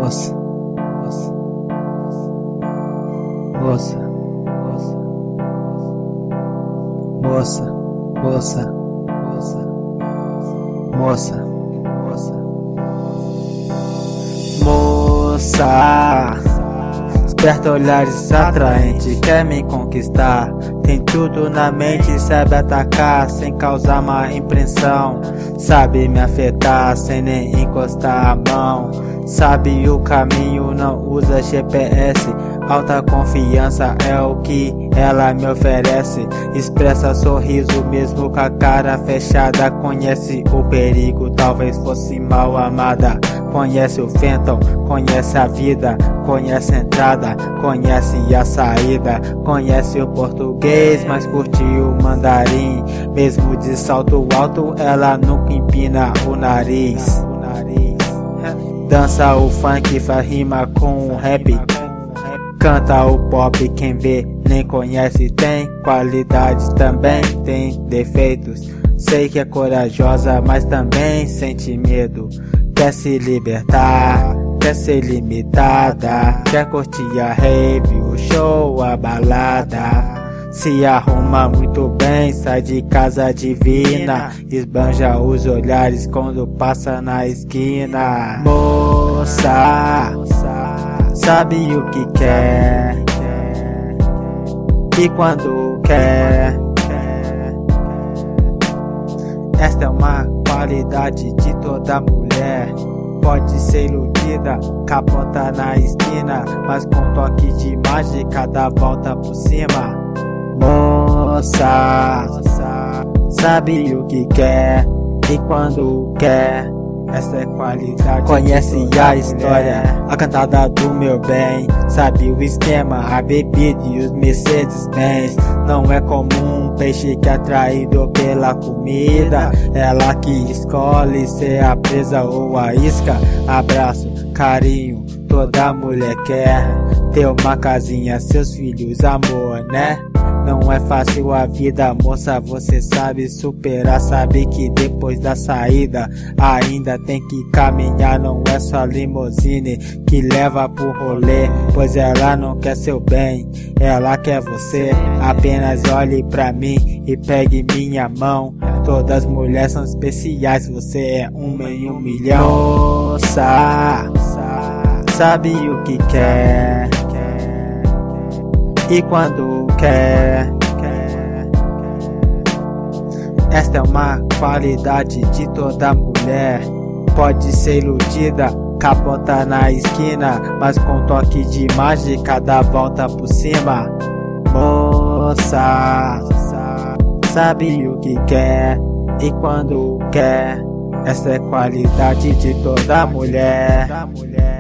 Moça, moça, moça, moça, moça, moça, desperta olhares atraentes, quer me conquistar. Tem tudo na mente, sabe atacar sem causar má impressão. Sabe me afetar sem nem encostar a mão. Sabe o caminho, não usa GPS. Alta confiança é o que ela me oferece. Expressa sorriso mesmo com a cara fechada. Conhece o perigo, talvez fosse mal amada. Conhece o Fenton, conhece a vida. Conhece a entrada, conhece a saída. Conhece o português, mas curte o mandarim. Mesmo de salto alto, ela nunca empina o nariz. Dança o funk, faz rima com o rap. Canta o pop, quem vê nem conhece. Tem qualidades, também tem defeitos. Sei que é corajosa, mas também sente medo. Quer se libertar, quer ser limitada. Quer curtir a rave, o show, a balada. Se arruma muito bem, sai de casa divina. Esbanja os olhares quando passa na esquina. Moça, sabe o que quer, e quando quer. Esta é uma qualidade de toda mulher. Pode ser iludida, capota na esquina, mas com toque de mágica dá volta por cima. Moça, sabe o que quer, e quando quer. Essa é qualidade. Conhece a história, a cantada do meu bem. Sabe o esquema, a bebida e os Mercedes-Benz. Não é comum um peixe que é atraído pela comida. Ela que escolhe ser a presa ou a isca. Abraço, carinho, toda mulher quer. Ter uma casinha, seus filhos, amor, né? Não é fácil a vida, moça, você sabe superar. Sabe que depois da saída ainda tem que caminhar. Não é só limusine que leva pro rolê, pois ela não quer seu bem, ela quer você. Apenas olhe pra mim e pegue minha mão. Todas as mulheres são especiais, você é uma em 1 milhão. Moça, sabe o que quer, e quando quer. Esta é uma qualidade de toda mulher. Pode ser iludida, capota na esquina, mas com toque de mágica dá volta por cima. Moça, sabe o que quer, e quando quer. Esta é qualidade de toda mulher.